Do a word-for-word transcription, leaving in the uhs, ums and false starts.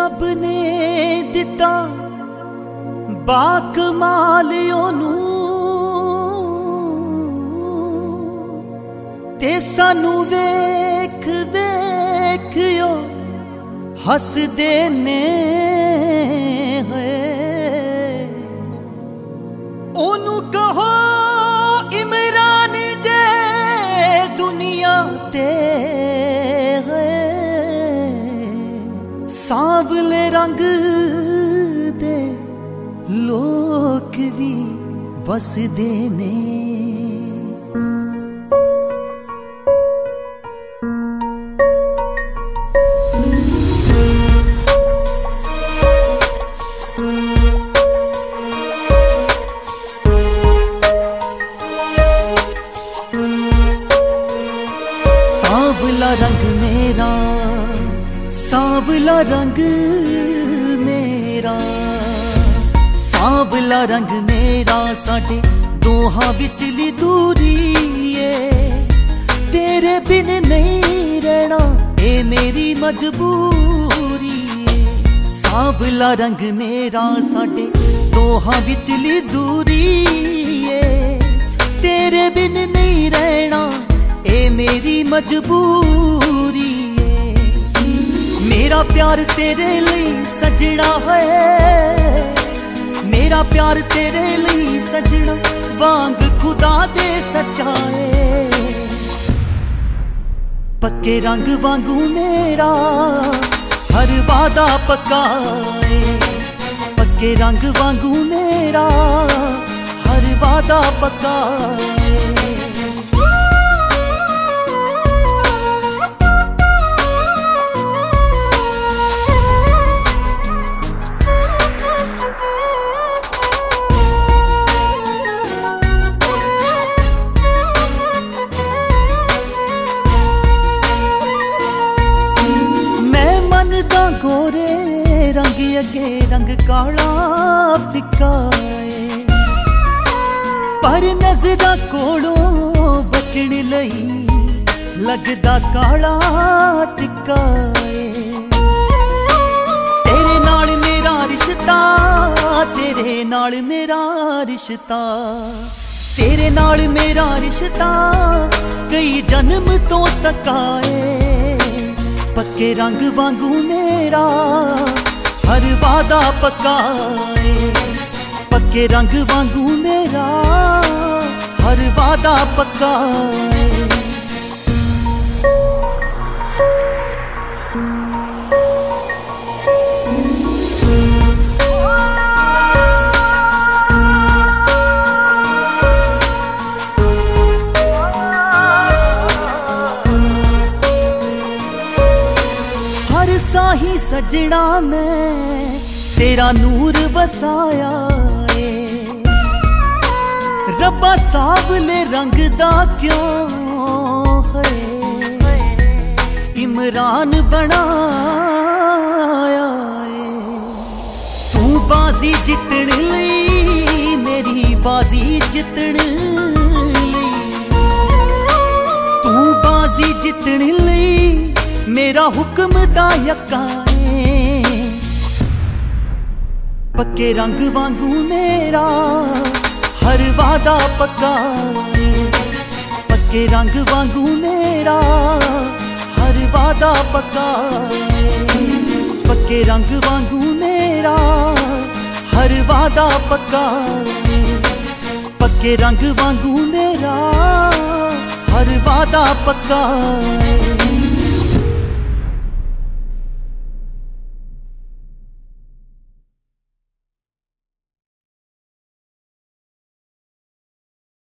रब ने दिता बाकमाल ओनू ते सानू वेख वेख ओ हसदे ने ओनू कहो इमरान जे दुनिया ते सांवले रंग दे लोग भी वसदे ने। सांवला रंग मेरा सांवला रंग मेरा सांवला रंग मेरा साडे दोहां विचली दूरी है तेरे बिन नहीं रहना ए मेरी मजबूरी है। सांवला रंग मेरा साडे दोहां विचली दूरी है तेरे बिन नहीं रहना ए मेरी मजबूरी है। मेरा प्यार तेरे लिए सजना है मेरा प्यार तेरे लिए सजना वांग खुदा दे सचाए पक्के रंग वांगू मेरा हर वादा पक्काए पक्के रंग वांगू मेरा हर वादा पक्काए। गोरे रंग अगे रंग काला फिक्का पर नजरा कोलों बचन लई लगदा काला टिक्का तेरे नाल मेरा रिश्ता तेरे नाल मेरा रिश्ता तेरे नाल मेरा रिश्ता कई जन्म तो सकाए पक्के रंग वांगू मेरा हर वादा पक्काए पक्के रंग वांगू मेरा हर वादा पक्काए। साही सजना मैं तेरा नूर बसाया है रब्बा सांवले रंग दा क्यों है इमरान बनाया है। तू बाजी जितन लई मेरी बाजी जितन लई तू बाजी जितन लई मेरा हुक्म दा यक्का पक्के रंग वांगू मेरा हर वादा पक्का पक्के रंग वांगू मेरा हर वादा पक्का पक्के रंग वांगू मेरा हर वादा पक्का पक्के रंग वांगू मेरा हर वादा पक्का।